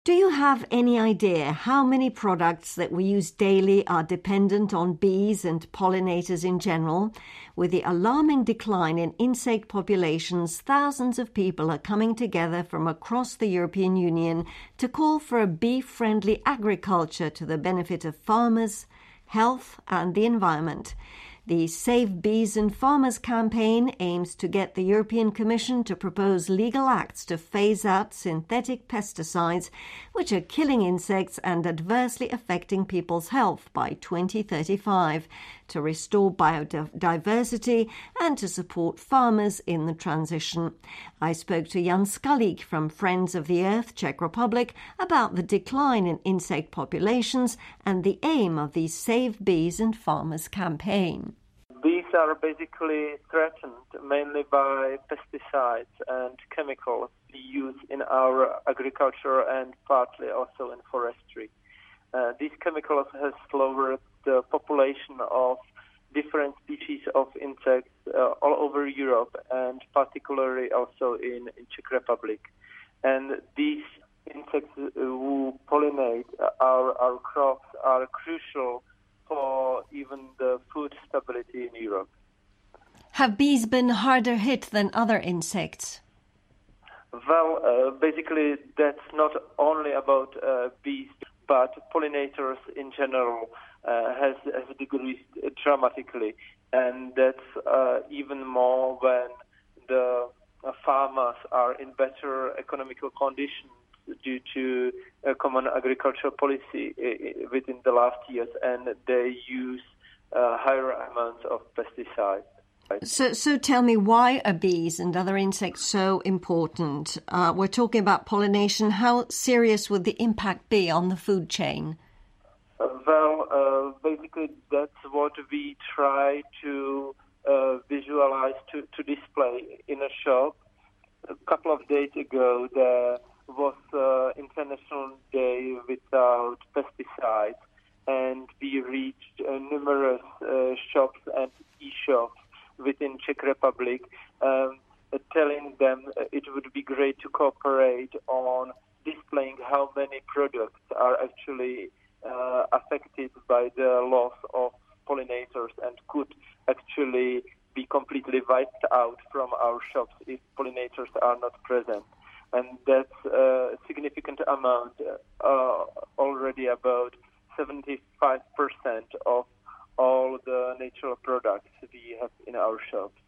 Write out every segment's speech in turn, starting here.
Do you have any idea how many products that we use daily are dependent on bees and pollinators in general? With the alarming decline in insect populations, thousands of people are coming together from across the European Union to call for a bee-friendly agriculture to the benefit of farmers, health and the environment. The Save Bees and Farmers campaign aims to get the European Commission to propose legal acts to phase out synthetic pesticides, which are killing insects and adversely affecting people's health by 2035, to restore biodiversity and to support farmers in the transition. I spoke to Jan Skalik from Friends of the Earth, Czech Republic, about the decline in insect populations and the aim of the Save Bees and Farmers campaign. Bees are basically threatened mainly by pesticides and chemicals we use in our agriculture and partly also in forestry. These chemicals have lowered the population of different species of insects all over Europe and particularly also in Czech Republic. And these insects who pollinate our crops are crucial for even the food stability in Europe. Have bees been harder hit than other insects? Well, basically that's not only about bees, but pollinators in general has decreased dramatically, and that's even more when the farmers are in better economical conditions due to a common agricultural policy within the last years, and they use higher amounts of pesticides. So tell me, why are bees and other insects so important? We're talking about pollination. How serious would the impact be on the food chain? Basically that's what we try to visualize, to display in a shop. A couple of days ago there was International Day Without Pesticides, and we reached numerous shops and e-shops within Czech Republic, telling them it would be great to cooperate on displaying how many products are actually affected by the loss of pollinators and could actually be completely wiped out from our shops if pollinators are not present. And that's a significant amount, already about 75% of all the natural products we have in our shops.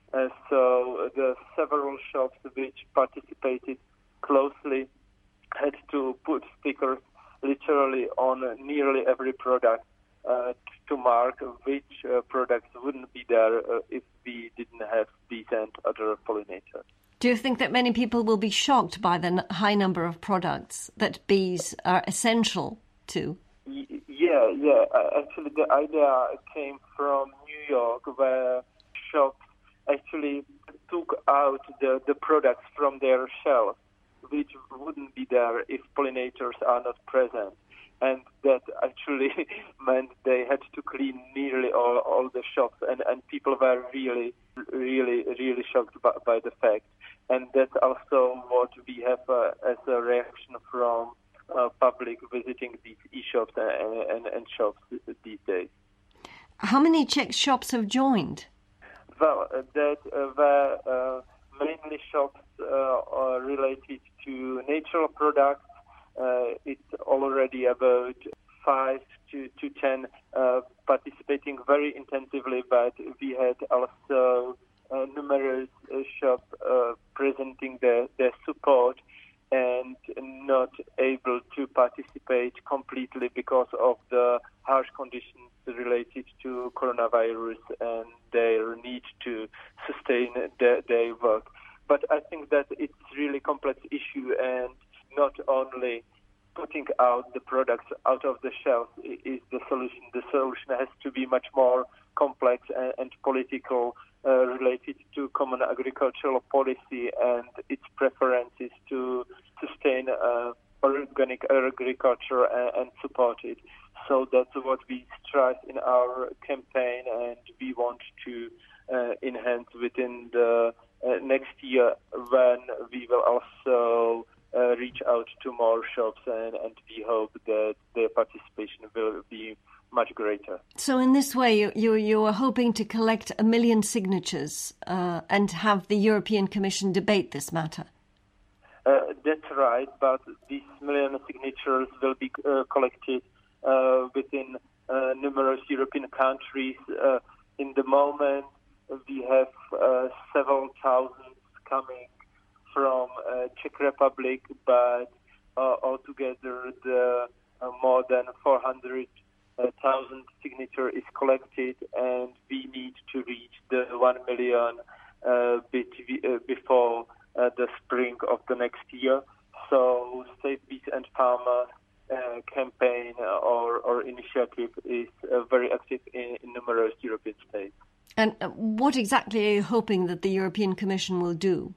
So the several shops which participated closely had to put stickers literally on nearly every product to mark which products wouldn't be there if we didn't have bees and other pollinators. Do you think that many people will be shocked by the high number of products that bees are essential to? Yeah. Actually, the idea came from New York, where shops actually took out the products from their shelves, which wouldn't be there if pollinators are not present. And that actually meant they had to clean nearly all the shops, and people were really shocked by the fact. And that's also what we have as a reaction from public visiting these e-shops and shops these days. How many Czech shops have joined? Well, that were mainly shops related to natural products. It's already about 5 to 10 participating very intensively, but we had also numerous shops presenting their support and not able to participate completely because of the harsh conditions related to coronavirus and their need to sustain their work. But I think that it's really complex issue, and not only putting out the products out of the shelves is the solution. The solution has to be much more complex and political, related to common agricultural policy and its preferences to sustain organic agriculture and support it. So that's what we strive in our campaign, and we want to enhance within the next year, when we will also reach out to more shops, and we hope that their participation will be much greater. So in this way, you are hoping to collect 1 million signatures and have the European Commission debate this matter? That's right, but these 1 million signatures will be collected within numerous European countries. In the moment, we have several thousands coming from Czech Republic, but altogether the more than 400,000 signature is collected, and we need to reach the 1 million before the spring of the next year. So Save Bees and Farmers campaign or initiative is very active in numerous European states. And what exactly are you hoping that the European Commission will do?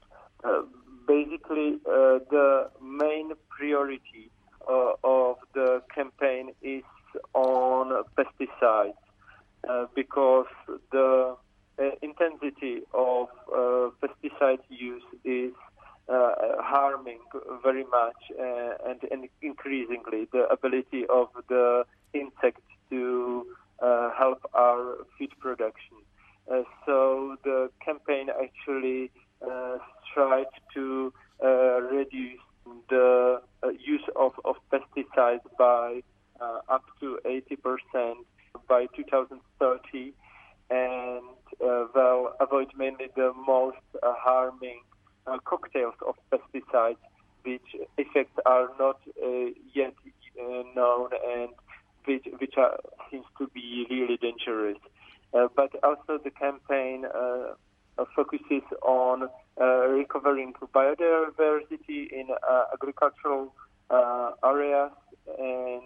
Basically, the main priority of the campaign is on pesticides because the intensity of pesticide use is harming very much and increasingly the ability of the insects to help our feed production. So the campaign actually tried to reduce the use of pesticides by up to 80% by 2030 and avoid mainly the most harming cocktails of pesticides, which effects are not yet known and which seems to be really dangerous. But also the campaign focuses on recovering biodiversity in agricultural areas and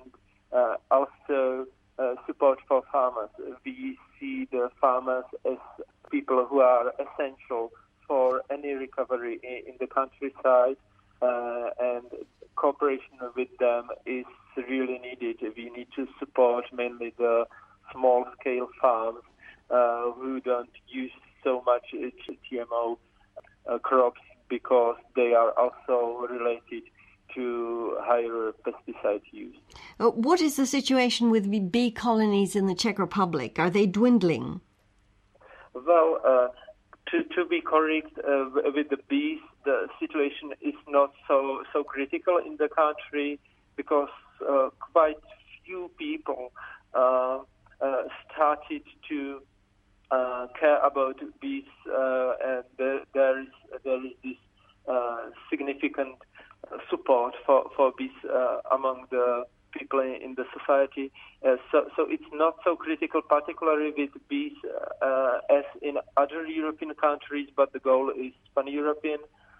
also support for farmers. We see the farmers as people who are essential for any recovery in the countryside, and cooperation with them is really needed. We need to support mainly the small-scale farms who don't use so much GMO crops because they are also related to higher pesticide use. What is the situation with bee colonies in the Czech Republic? Are they dwindling? Well, to be correct with the bees, the situation is not so critical in the country because quite few people started to care about bees, and there is this significant support for bees among the people in the society. So it's not so critical, particularly with bees as in other European countries, but the goal is pan-European.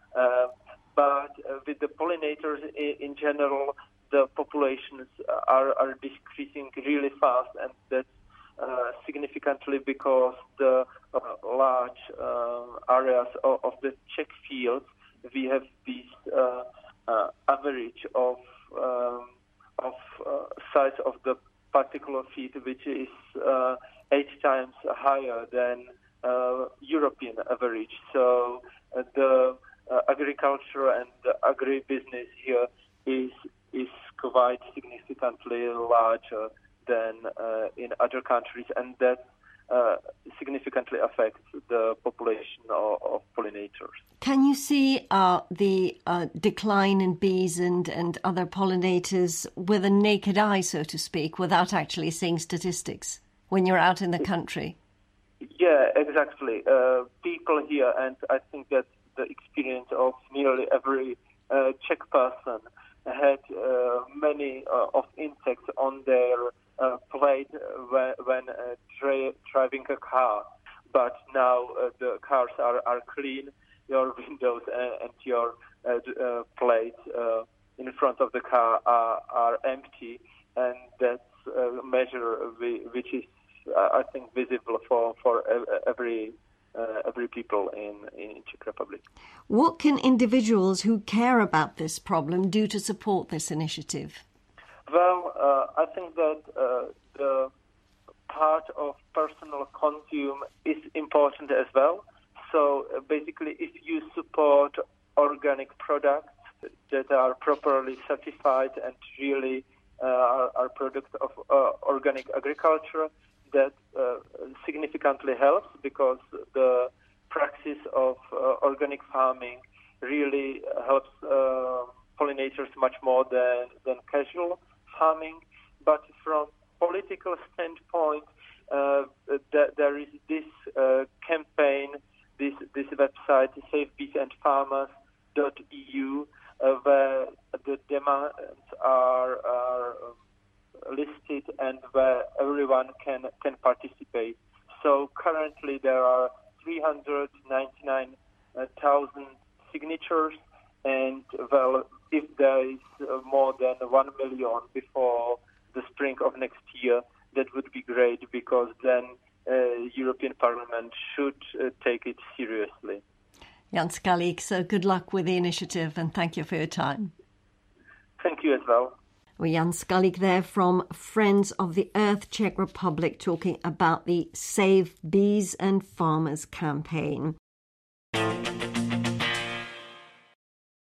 But with the pollinators in general, the populations are decreasing really fast, and that's significantly because the large areas of the Czech fields, we have this average of size of the particular feed, which is 8 times higher than European average. So the agriculture and the agribusiness here is quite significantly larger than in other countries, and that significantly affects the population of pollinators. Can you see the decline in bees and other pollinators with a naked eye, so to speak, without actually seeing statistics when you're out in the country? Yeah, exactly. People here, and I think that the experience of nearly every Czech person had many of insects on their plate when driving a car. But now the cars are clean, your windows and your plates in front of the car are empty, and that's a measure which is, I think, visible for every people in Czech Republic. What can individuals who care about this problem do to support this initiative? Well, I think that the part of personal consume is important as well. So basically, if you support organic products, that are properly certified and really are products of organic agriculture, that significantly helps, because the practice of organic farming really helps pollinators much more than casual farming. But from political standpoint, there is this campaign, this website, SafeBeesAndFarmers.eu, where the demands are listed and where everyone can participate. So currently there are 399,000 signatures, and well, if there is more than 1 million before the spring of next year, that would be great, because then European Parliament should take it seriously. Jan Skalik, so good luck with the initiative, and thank you for your time. Thank you as well. Well, Jan Skalik there from Friends of the Earth, Czech Republic, talking about the Save Bees and Farmers campaign.